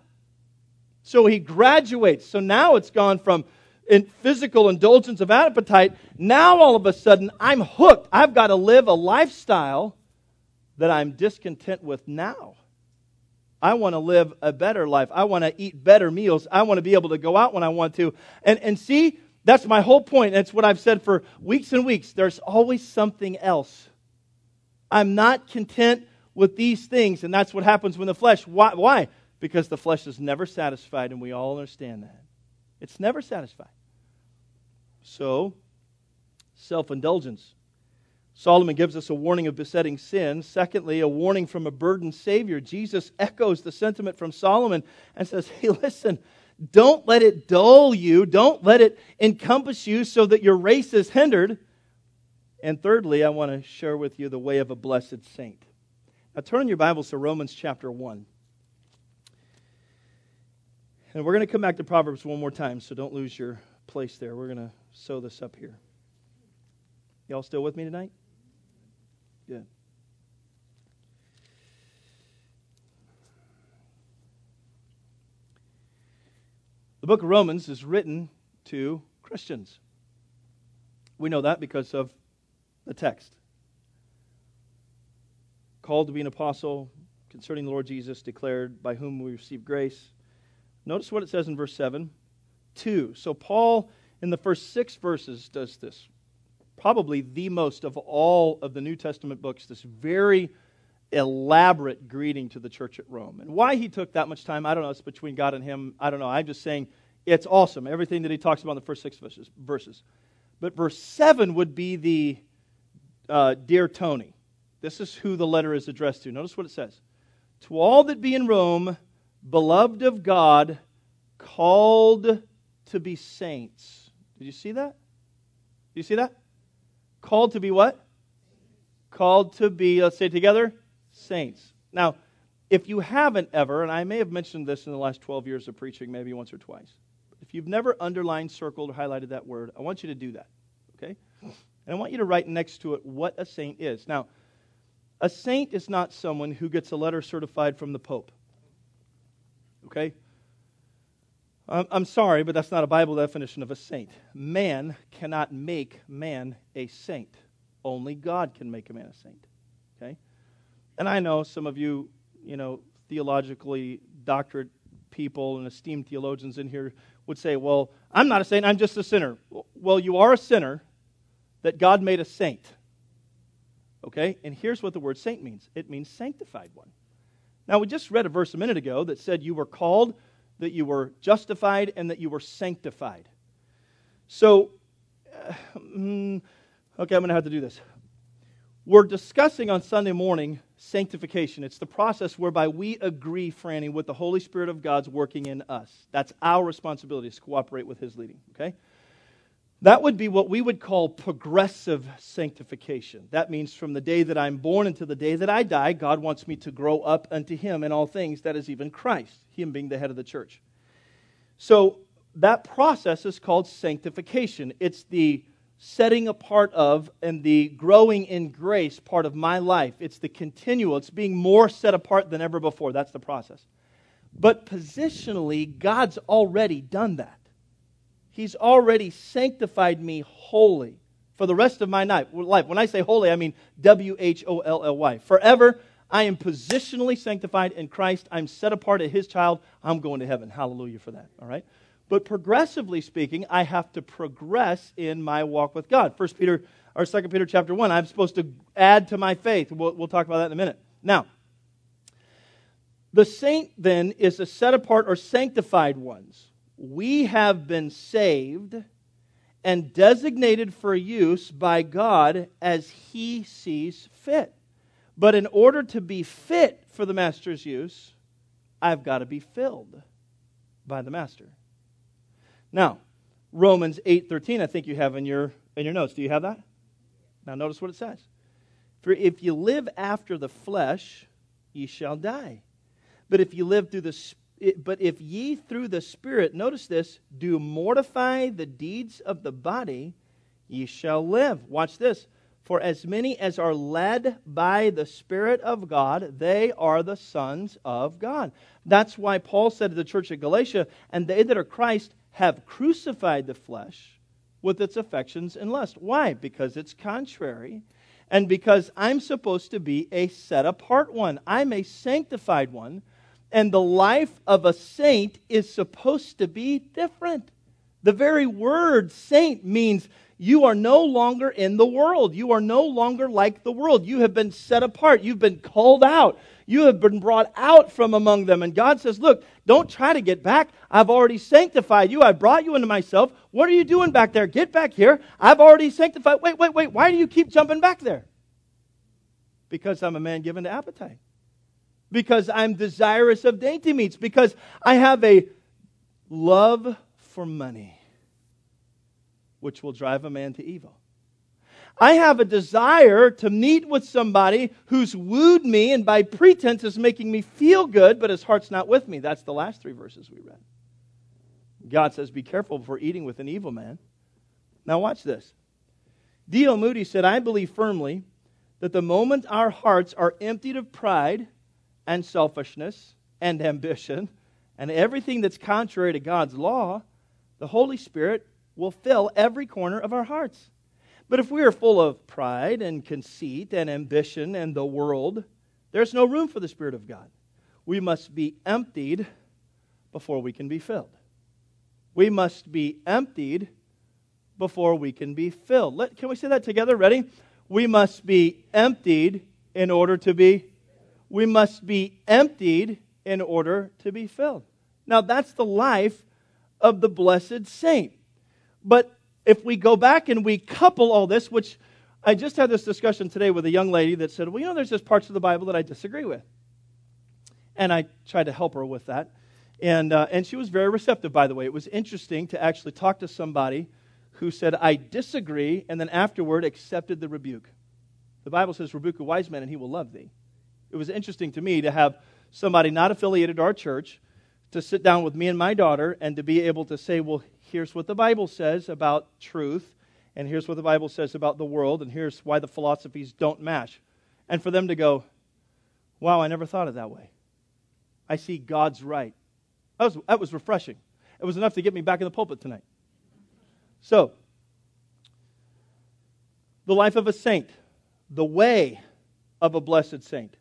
So he graduates. So now it's gone from physical indulgence of appetite. Now all of a sudden, I'm hooked. I've got to live a lifestyle that I'm discontent with now. I want to live a better life. I want to eat better meals. I want to be able to go out when I want to. And see, that's my whole point. That's what I've said for weeks and weeks. There's always something else. I'm not content with these things, and that's what happens when the flesh. Why? Because the flesh is never satisfied, and we all understand that. It's never satisfied. So, self-indulgence. Solomon gives us a warning of besetting sin. Secondly, a warning from a burdened Savior. Jesus echoes the sentiment from Solomon and says, hey, listen, don't let it dull you. Don't let it encompass you so that your race is hindered. And thirdly, I want to share with you the way of a blessed saint. Now turn your Bibles to Romans chapter 1. And we're going to come back to Proverbs one more time, so don't lose your place there. We're going to sew this up here. Y'all still with me tonight? Good. The book of Romans is written to Christians. We know that because of the text. Called to be an apostle concerning the Lord Jesus, declared by whom we receive grace. Notice what it says in verse 7. 2. So Paul, in the first 6 verses, does this. Probably the most of all of the New Testament books, this very elaborate greeting to the church at Rome. And why he took that much time, I don't know. It's between God and him. I don't know. I'm just saying it's awesome. Everything that he talks about in the first 6 verses. But verse 7 would be the Dear Tony. This is who the letter is addressed to. Notice what it says. To all that be in Rome, beloved of God, called to be saints. Did you see that? Did you see that? Called to be what? Called to be, let's say it together, saints. Now, if you haven't ever, and I may have mentioned this in the last 12 years of preaching, maybe once or twice. If you've never underlined, circled, or highlighted that word, I want you to do that, okay? And I want you to write next to it what a saint is. Now, a saint is not someone who gets a letter certified from the Pope, okay? I'm sorry, but that's not a Bible definition of a saint. Man cannot make man a saint. Only God can make a man a saint, okay? And I know some of you, theologically doctorate people and esteemed theologians in here would say, well, I'm not a saint, I'm just a sinner. Well, you are a sinner that God made a saint. Okay? And here's what the word saint means. It means sanctified one. Now, we just read a verse a minute ago that said you were called, that you were justified, and that you were sanctified. So, okay, I'm going to have to do this. We're discussing on Sunday morning sanctification. It's the process whereby we agree, Franny, with the Holy Spirit of God's working in us. That's our responsibility, is to cooperate with His leading, okay? That would be what we would call progressive sanctification. That means from the day that I'm born until the day that I die, God wants me to grow up unto Him in all things, that is even Christ, Him being the head of the church. So that process is called sanctification. It's the setting apart of and the growing in grace part of my life. It's the continual. It's being more set apart than ever before. That's the process. But positionally, God's already done that. He's already sanctified me wholly for the rest of my life. When I say holy, I mean WHOLLY. Forever, I am positionally sanctified in Christ. I'm set apart as His child. I'm going to heaven. Hallelujah for that. All right? But progressively speaking, I have to progress in my walk with God. 2 Peter chapter 1, I'm supposed to add to my faith. We'll talk about that in a minute. Now, the saint then is the set apart or sanctified ones. We have been saved and designated for use by God as He sees fit. But in order to be fit for the Master's use, I've got to be filled by the Master. Now, Romans 8:13, I think you have in your notes. Do you have that? Now notice what it says. For if you live after the flesh, ye shall die. But if ye through the Spirit, notice this, do mortify the deeds of the body, ye shall live. Watch this. For as many as are led by the Spirit of God, they are the sons of God. That's why Paul said to the church at Galatia, and they that are Christ have crucified the flesh with its affections and lust. Why? Because it's contrary, and because I'm supposed to be a set-apart one. I'm a sanctified one, and the life of a saint is supposed to be different. The very word saint means you are no longer in the world. You are no longer like the world. You have been set apart. You've been called out. You have been brought out from among them. And God says, look, don't try to get back. I've already sanctified you. I brought you into myself. What are you doing back there? Get back here. I've already sanctified. Wait. Why do you keep jumping back there? Because I'm a man given to appetite. Because I'm desirous of dainty meats. Because I have a love for money, which will drive a man to evil. I have a desire to meet with somebody who's wooed me and by pretense is making me feel good, but his heart's not with me. That's the last 3 verses we read. God says, be careful before eating with an evil man. Now watch this. D.L. Moody said, I believe firmly that the moment our hearts are emptied of pride and selfishness and ambition and everything that's contrary to God's law, the Holy Spirit will fill every corner of our hearts. But if we are full of pride and conceit and ambition and the world, there's no room for the Spirit of God. We must be emptied before we can be filled. We must be emptied before we can be filled. Can we say that together? Ready? We must be emptied in order to be. We must be emptied in order to be filled. Now that's the life of the blessed saint. But if we go back and we couple all this, which I just had this discussion today with a young lady that said, well, there's just parts of the Bible that I disagree with. And I tried to help her with that. And she was very receptive, by the way. It was interesting to actually talk to somebody who said, I disagree, and then afterward accepted the rebuke. The Bible says, rebuke a wise man and he will love thee. It was interesting to me to have somebody not affiliated to our church to sit down with me and my daughter and to be able to say, well, here's what the Bible says about truth, and here's what the Bible says about the world, and here's why the philosophies don't match. And for them to go, wow, I never thought of it that way. I see God's right. That was refreshing. It was enough to get me back in the pulpit tonight. So, the life of a saint, the way of a blessed saint.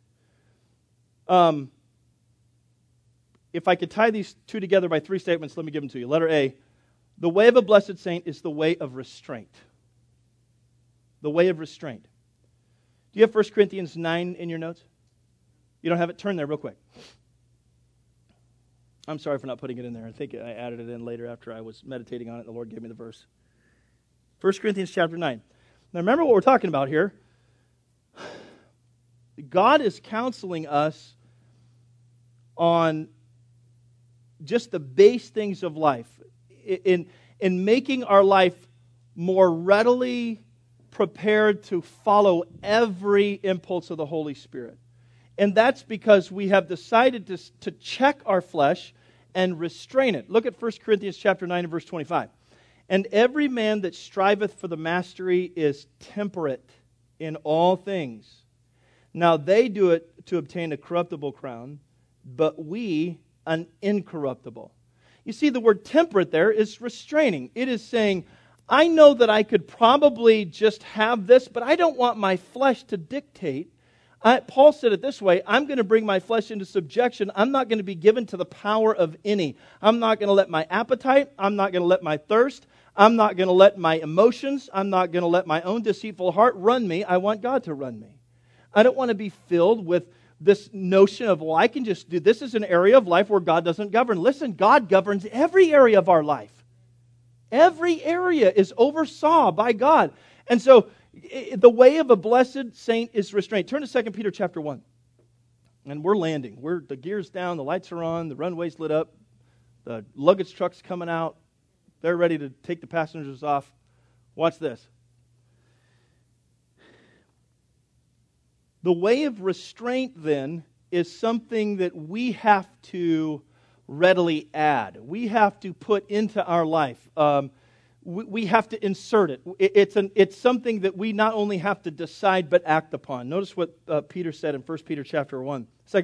If I could tie these two together by three statements, let me give them to you. Letter A, the way of a blessed saint is the way of restraint. The way of restraint. Do you have 1 Corinthians 9 in your notes? You don't have it? Turn there real quick. I'm sorry for not putting it in there. I think I added it in later after I was meditating on it and the Lord gave me the verse. 1 Corinthians chapter 9. Now remember what we're talking about here. God is counseling us on just the base things of life. In making our life more readily prepared to follow every impulse of the Holy Spirit. And that's because we have decided to check our flesh and restrain it. Look at 1 Corinthians chapter 9 and verse 25. And every man that striveth for the mastery is temperate in all things. Now they do it to obtain a corruptible crown, but we an incorruptible. You see, the word temperate there is restraining. It is saying, I know that I could probably just have this, but I don't want my flesh to dictate. Paul said it this way, I'm going to bring my flesh into subjection. I'm not going to be given to the power of any. I'm not going to let my appetite, I'm not going to let my thirst, I'm not going to let my emotions, I'm not going to let my own deceitful heart run me. I want God to run me. I don't want to be filled with this notion of, well, I can just do, this is an area of life where God doesn't govern. Listen, God governs every area of our life. Every area is oversaw by God. And so, the way of a blessed saint is restraint. Turn to 2 Peter chapter 1. And we're landing. The gear's down, the lights are on, the runway's lit up, the luggage truck's coming out. They're ready to take the passengers off. Watch this. The way of restraint, then, is something that we have to readily add. We have to put into our life. We have to insert it. It's something that we not only have to decide but act upon. Notice what Peter said in 2 Peter chapter 1.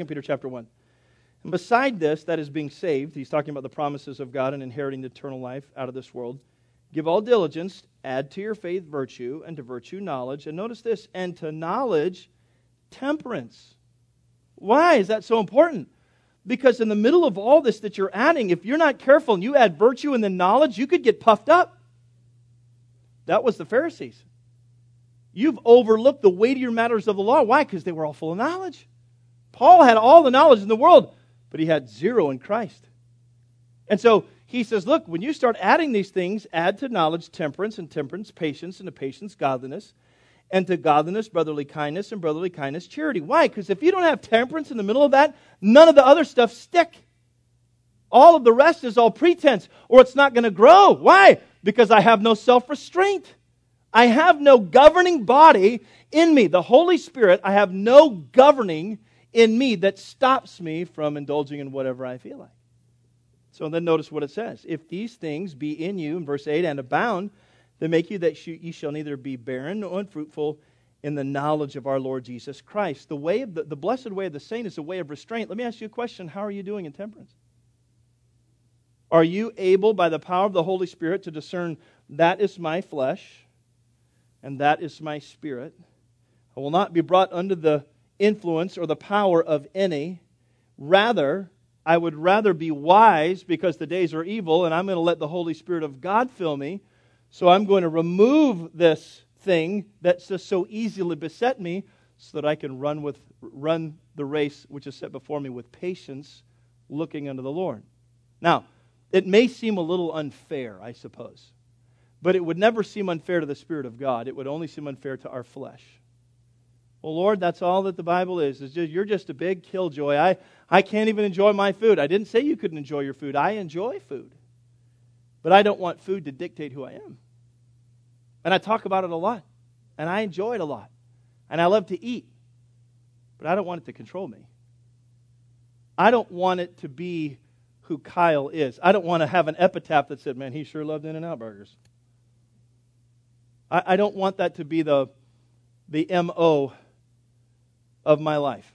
And beside this, that is being saved, he's talking about the promises of God and inheriting the eternal life out of this world. Give all diligence, add to your faith virtue, and to virtue knowledge. And notice this, and to knowledge temperance. Why is that so important? Because in the middle of all this that you're adding, if you're not careful and you add virtue and then knowledge, you could get puffed up. That was the Pharisees. You've overlooked the weightier matters of the law. Why? Because they were all full of knowledge. Paul had all the knowledge in the world, but he had zero in Christ. And so he says, look, when you start adding these things, add to knowledge temperance, and temperance patience, and to patience godliness, and to godliness brotherly kindness, and brotherly kindness charity. Why? Because if you don't have temperance in the middle of that, none of the other stuff stick. All of the rest is all pretense, or it's not going to grow. Why? Because I have no self-restraint. I have no governing body in me. The Holy Spirit, I have no governing in me that stops me from indulging in whatever I feel like. So then notice what it says. If these things be in you, in verse 8, and abound, they make you that ye shall neither be barren nor unfruitful in the knowledge of our Lord Jesus Christ. The way of the blessed way of the saint is a way of restraint. Let me ask you a question. How are you doing in temperance? Are you able, by the power of the Holy Spirit, to discern that is my flesh and that is my spirit? I will not be brought under the influence or the power of any. Rather, I would rather be wise because the days are evil and I'm going to let the Holy Spirit of God fill me. So I'm going to remove this thing that's just so easily beset me so that I can run the race which is set before me with patience, looking unto the Lord. Now, it may seem a little unfair, I suppose, but it would never seem unfair to the Spirit of God. It would only seem unfair to our flesh. Well, Lord, that's all that the Bible is. You're just a big killjoy. I can't even enjoy my food. I didn't say you couldn't enjoy your food. I enjoy food. But I don't want food to dictate who I am. And I talk about it a lot. And I enjoy it a lot. And I love to eat. But I don't want it to control me. I don't want it to be who Kyle is. I don't want to have an epitaph that said, man, he sure loved In-N-Out burgers. I don't want that to be the M.O. of my life.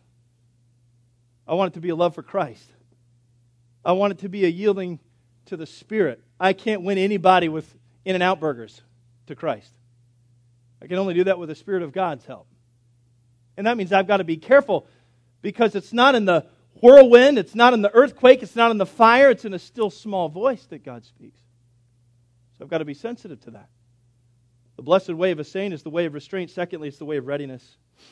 I want it to be a love for Christ. I want it to be a yielding to the Spirit. I can't win anybody with In-N-Out burgers to Christ. I can only do that with the Spirit of God's help. And that means I've got to be careful, because it's not in the whirlwind, it's not in the earthquake, it's not in the fire, it's in a still small voice that God speaks. So I've got to be sensitive to that. The blessed way of a saint is the way of restraint. Secondly, it's the way of readiness.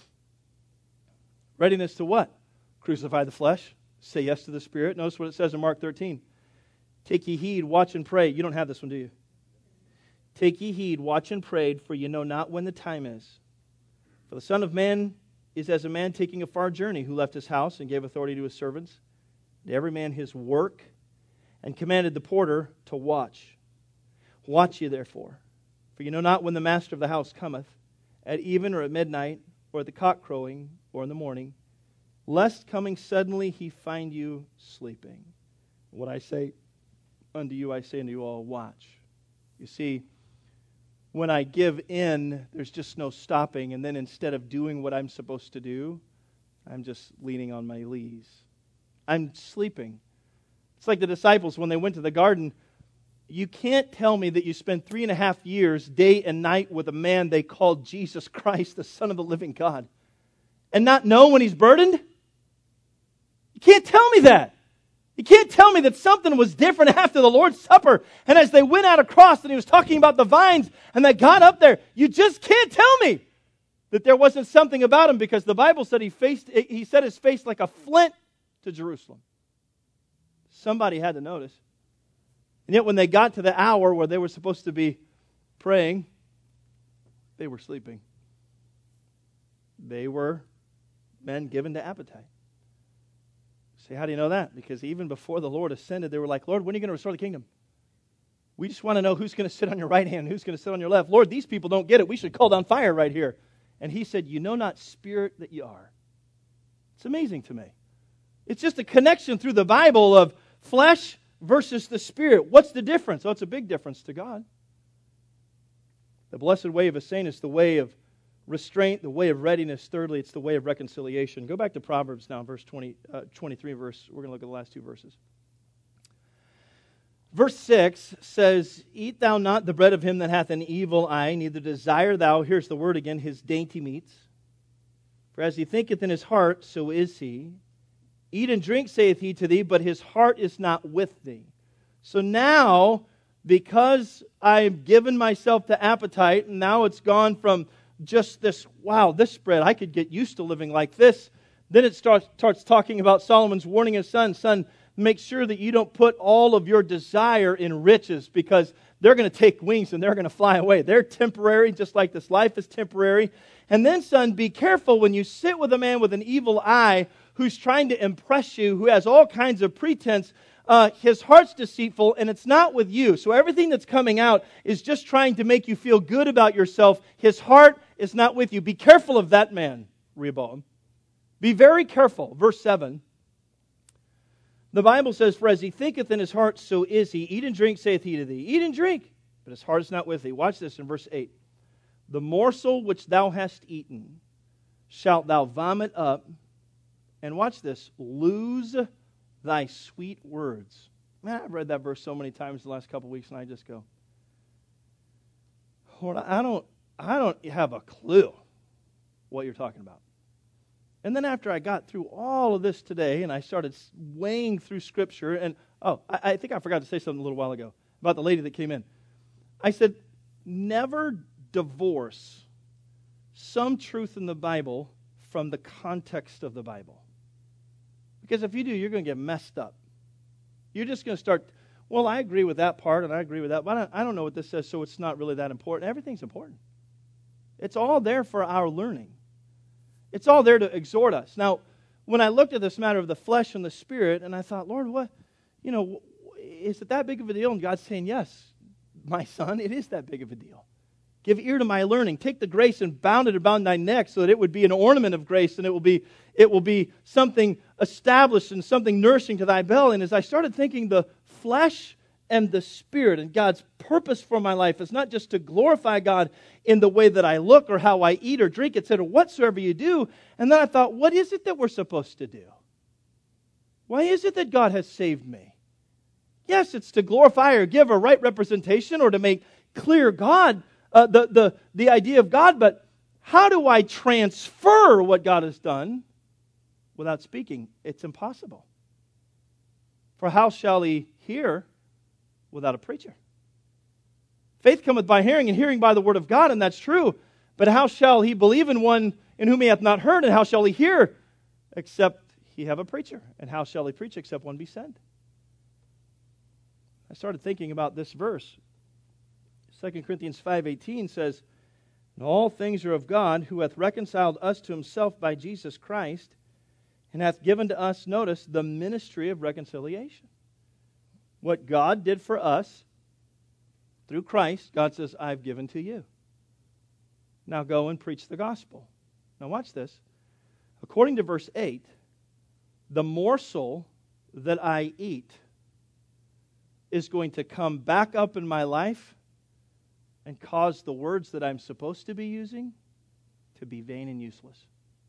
Readiness to what? Crucify the flesh. Say yes to the Spirit. Notice what it says in Mark 13. Take ye heed, watch and pray. You don't have this one, do you? Take ye heed, watch and pray, for you know not when the time is. For the Son of Man is as a man taking a far journey, who left his house and gave authority to his servants, to every man his work, and commanded the porter to watch. Watch ye therefore, for you know not when the master of the house cometh, at even or at midnight, or at the cock crowing, or in the morning, lest coming suddenly he find you sleeping. What I say unto you, I say unto you all, watch. You see, when I give in, there's just no stopping, and then instead of doing what I'm supposed to do, I'm just leaning on my lees. I'm sleeping. It's like the disciples when they went to the garden. You can't tell me that you spent 3.5 years, day and night, with a man they called Jesus Christ, the Son of the living God, and not know when he's burdened? You can't tell me that. You can't tell me that something was different after the Lord's Supper, and as they went out across and he was talking about the vines and they got up there. You just can't tell me that there wasn't something about him, because the Bible said he set his face like a flint to Jerusalem. Somebody had to notice. And yet when they got to the hour where they were supposed to be praying, they were sleeping. They were men given to appetite. Say, how do you know that? Because even before the Lord ascended, they were like, Lord, when are you going to restore the kingdom? We just want to know who's going to sit on your right hand, who's going to sit on your left. Lord, these people don't get it. We should call down fire right here. And he said, you know not, spirit, that you are. It's amazing to me. It's just a connection through the Bible of flesh versus the Spirit. What's the difference? Oh, it's a big difference to God. The blessed way of a saint is the way of restraint, the way of readiness. Thirdly, it's the way of reconciliation. Go back to Proverbs now, verse 23 verse. We're going to look at the last two verses. Verse 6 says, Eat thou not the bread of him that hath an evil eye, neither desire thou, here's the word again, his dainty meats. For as he thinketh in his heart, so is he. Eat and drink, saith he to thee, but his heart is not with thee. So now, because I've given myself to appetite, and now it's gone from just this, wow, this bread, I could get used to living like this. Then it starts talking about Solomon's warning his son, son, make sure that you don't put all of your desire in riches, because they're going to take wings and they're going to fly away. They're temporary, just like this life is temporary. And then, son, be careful when you sit with a man with an evil eye who's trying to impress you, who has all kinds of pretense. His heart's deceitful, and it's not with you. So everything that's coming out is just trying to make you feel good about yourself. His heart is not with you. Be careful of that man, Rehoboam. Be very careful. Verse 7. The Bible says, For as he thinketh in his heart, so is he. Eat and drink, saith he to thee. Eat and drink, but his heart is not with thee. Watch this in verse 8. The morsel which thou hast eaten shalt thou vomit up, and watch this, lose thy sweet words. Man, I've read that verse so many times the last couple of weeks, and I just go, Lord, I don't have a clue what you're talking about. And then after I got through all of this today, and I started weighing through Scripture, and I think I forgot to say something a little while ago about the lady that came in. I said, never divorce some truth in the Bible from the context of the Bible. Because if you do, you're going to get messed up. You're just going to start, well, I agree with that part, and I agree with that, but I don't know what this says, so it's not really that important. Everything's important. It's all there for our learning. It's all there to exhort us. Now, when I looked at this matter of the flesh and the spirit, and I thought, Lord, what, is it that big of a deal? And God's saying, yes, my son, it is that big of a deal. Give ear to my learning. Take the grace and bound it around thy neck so that it would be an ornament of grace and it will be something established and something nourishing to thy belly. And as I started thinking, the flesh and the spirit and God's purpose for my life is not just to glorify God in the way that I look or how I eat or drink, etc., whatsoever you do. And then I thought, what is it that we're supposed to do? Why is it that God has saved me? Yes, it's to glorify or give a right representation or to make clear God, the idea of God, but how do I transfer what God has done without speaking? It's impossible. For how shall he hear without a preacher? Faith cometh by hearing, and hearing by the word of God, and that's true. But how shall he believe in one in whom he hath not heard? And how shall he hear except he have a preacher? And how shall he preach except one be sent? I started thinking about this verse. 2 Corinthians 5:18 says, "And all things are of God, who hath reconciled us to himself by Jesus Christ, and hath given to us," notice, "the ministry of reconciliation." What God did for us through Christ, God says, I've given to you. Now go and preach the gospel. Now watch this. According to verse 8, the morsel that I eat is going to come back up in my life and cause the words that I'm supposed to be using to be vain and useless.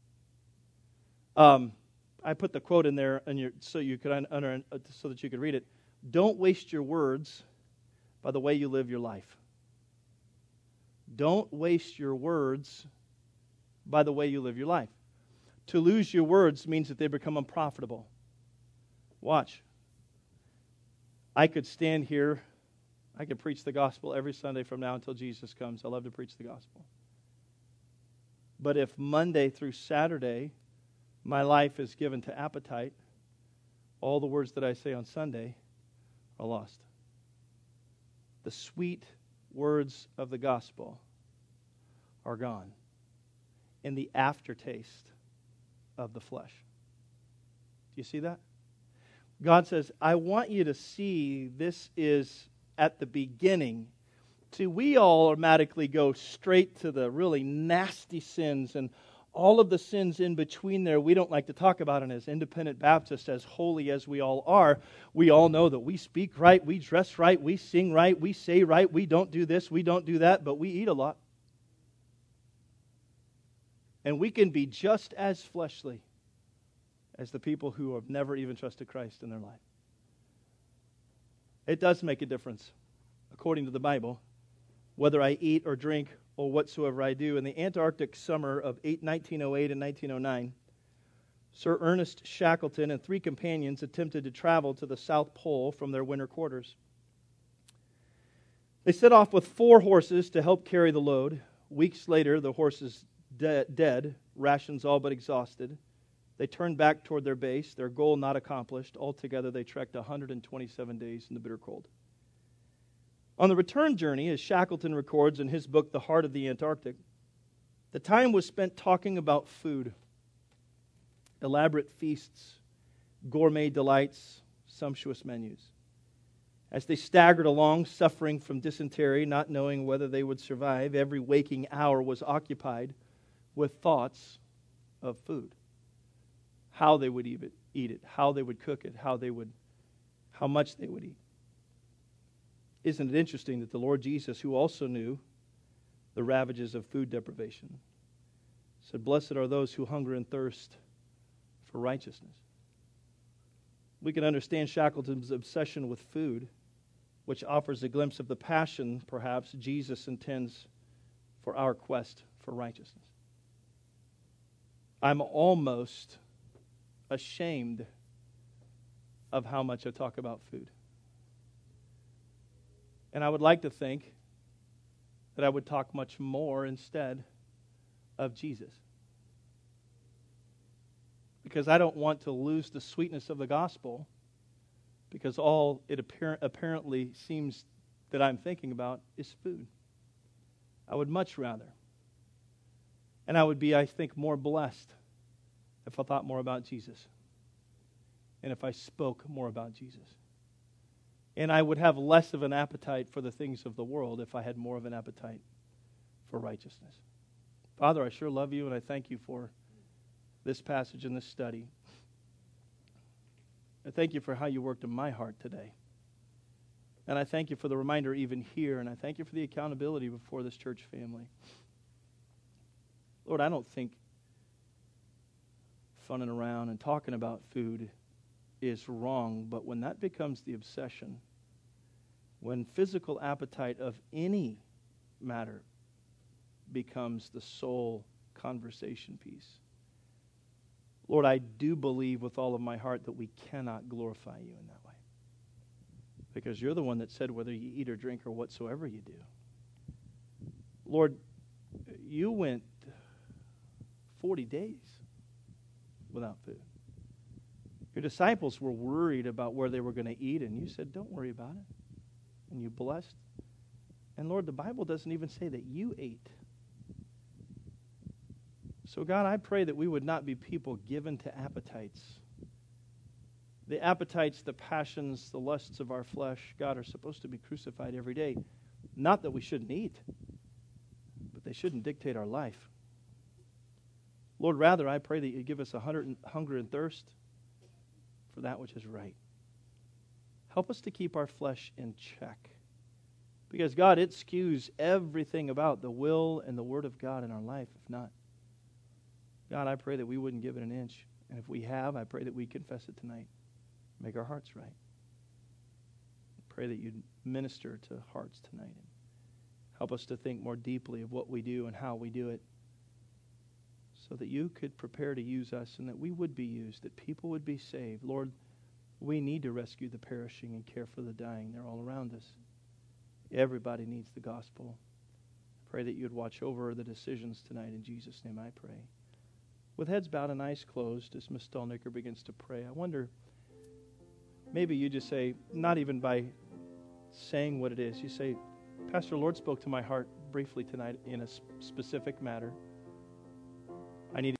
I put the quote in there so that you could read it. Don't waste your words by the way you live your life. Don't waste your words by the way you live your life. To lose your words means that they become unprofitable. Watch. I could stand here. I could preach the gospel every Sunday from now until Jesus comes. I love to preach the gospel. But if Monday through Saturday my life is given to appetite, all the words that I say on Sunday are lost. The sweet words of the gospel are gone in the aftertaste of the flesh. Do you see that? God says, I want you to see this is at the beginning. See, we all automatically go straight to the really nasty sins and all of the sins in between there we don't like to talk about. And as independent Baptists, as holy as we all are, we all know that we speak right, we dress right, we sing right, we say right, we don't do this, we don't do that, but we eat a lot. And we can be just as fleshly as the people who have never even trusted Christ in their life. It does make a difference, according to the Bible, whether I eat or drink or whatsoever I do. In the Antarctic summer of 1908 and 1909, Sir Ernest Shackleton and 3 companions attempted to travel to the South Pole from their winter quarters. They set off with 4 horses to help carry the load. Weeks later, the horses dead, rations all but exhausted. They turned back toward their base, their goal not accomplished. Altogether, they trekked 127 days in the bitter cold. On the return journey, as Shackleton records in his book, The Heart of the Antarctic, the time was spent talking about food, elaborate feasts, gourmet delights, sumptuous menus. As they staggered along, suffering from dysentery, not knowing whether they would survive, every waking hour was occupied with thoughts of food. How they would eat it, how they would cook it, how much they would eat. Isn't it interesting that the Lord Jesus, who also knew the ravages of food deprivation, said, "Blessed are those who hunger and thirst for righteousness." We can understand Shackleton's obsession with food, which offers a glimpse of the passion, perhaps, Jesus intends for our quest for righteousness. I'm almost ashamed of how much I talk about food. And I would like to think that I would talk much more instead of Jesus. Because I don't want to lose the sweetness of the gospel, because all it apparently seems that I'm thinking about is food. I would much rather. And I would be, I think, more blessed if I thought more about Jesus and if I spoke more about Jesus. And I would have less of an appetite for the things of the world if I had more of an appetite for righteousness. Father, I sure love you, and I thank you for this passage and this study. I thank you for how you worked in my heart today. And I thank you for the reminder even here, and I thank you for the accountability before this church family. Lord, I don't think funning around and talking about food is wrong, but when that becomes the obsession, when physical appetite of any matter becomes the sole conversation piece, Lord, I do believe with all of my heart that we cannot glorify you in that way. Because you're the one that said whether you eat or drink or whatsoever you do. Lord, you went 40 days without food. Your disciples were worried about where they were going to eat, and you said, don't worry about it. And you blessed. And Lord, the Bible doesn't even say that you ate. So God, I pray that we would not be people given to appetites. The appetites, the passions, the lusts of our flesh, God, are supposed to be crucified every day. Not that we shouldn't eat, but they shouldn't dictate our life. Lord, rather, I pray that you give us a hunger and thirst for that which is right. Help us to keep our flesh in check. Because, God, it skews everything about the will and the Word of God in our life, if not. God, I pray that we wouldn't give it an inch. And if we have, I pray that we confess it tonight. Make our hearts right. Pray that you'd minister to hearts tonight. And help us to think more deeply of what we do and how we do it, so that you could prepare to use us and that we would be used, that people would be saved. Lord, we need to rescue the perishing and care for the dying. They're all around us. Everybody needs the gospel. Pray that you'd watch over the decisions tonight. In Jesus' name I pray. With heads bowed and eyes closed, as Ms. Stolnicker begins to pray, I wonder, maybe you just say, not even by saying what it is, you say, Pastor, Lord spoke to my heart briefly tonight in a specific matter. I need